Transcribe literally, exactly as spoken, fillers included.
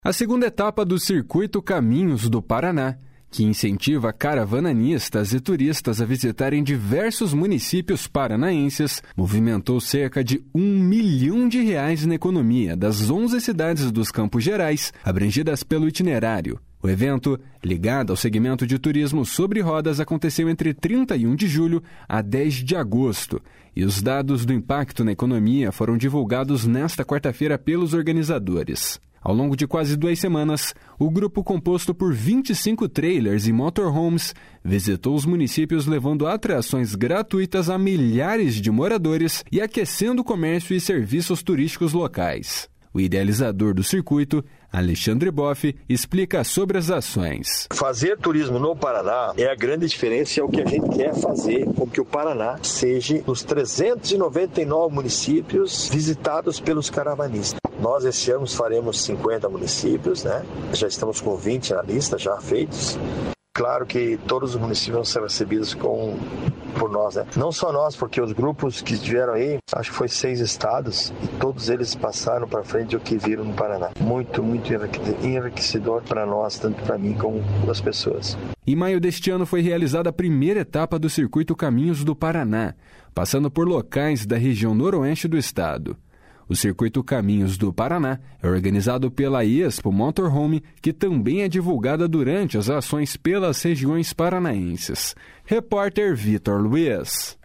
A segunda etapa do Circuito Caminhos do Paraná, que incentiva caravananistas e turistas a visitarem diversos municípios paranaenses, movimentou cerca de um milhão de reais na economia das onze cidades dos Campos Gerais, abrangidas pelo itinerário. O evento, ligado ao segmento de turismo sobre rodas, aconteceu entre trinta e um de julho a dez de agosto, e os dados do impacto na economia foram divulgados nesta quarta-feira pelos organizadores. Ao longo de quase duas semanas, o grupo, composto por vinte e cinco trailers e motorhomes, visitou os municípios levando atrações gratuitas a milhares de moradores e aquecendo o comércio e serviços turísticos locais. O idealizador do circuito, Alexandre Boff, explica sobre as ações. Fazer turismo no Paraná é a grande diferença, é o que a gente quer fazer com que o Paraná seja nos trezentos e noventa e nove municípios visitados pelos caravanistas. Nós esse ano faremos cinquenta municípios, né? Já estamos com vinte na lista, já feitos. Claro que todos os municípios vão ser recebidos com, por nós, né? Não só nós, porque os grupos que estiveram aí, acho que foi seis estados, e todos eles passaram para frente o que viram no Paraná. Muito, muito enriquecedor para nós, tanto para mim como para as pessoas. Em maio deste ano foi realizada a primeira etapa do Circuito Caminhos do Paraná, passando por locais da região noroeste do estado. O Circuito Caminhos do Paraná é organizado pela Expo Motorhome, que também é divulgada durante as ações pelas regiões paranaenses. Repórter Vitor Luiz.